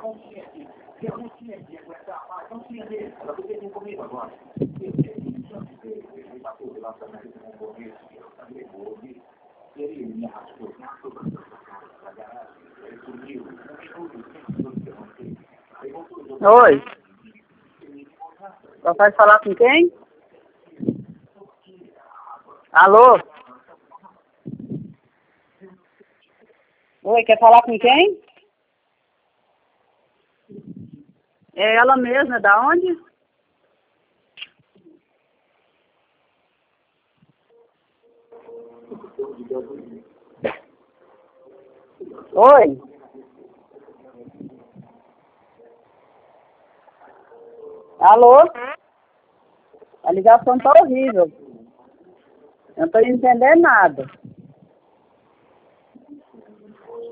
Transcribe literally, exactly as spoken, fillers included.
Oi. Vai falar com quem? Alô? Oi, quer falar com quem? É ela mesma, da onde? Oi? Alô? A ligação tá horrível. Eu não tô entendendo nada.